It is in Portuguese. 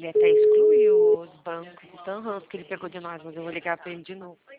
ele até excluiu os bancos e tão ranço que ele pegou de nós, mas eu vou ligar pra ele de novo.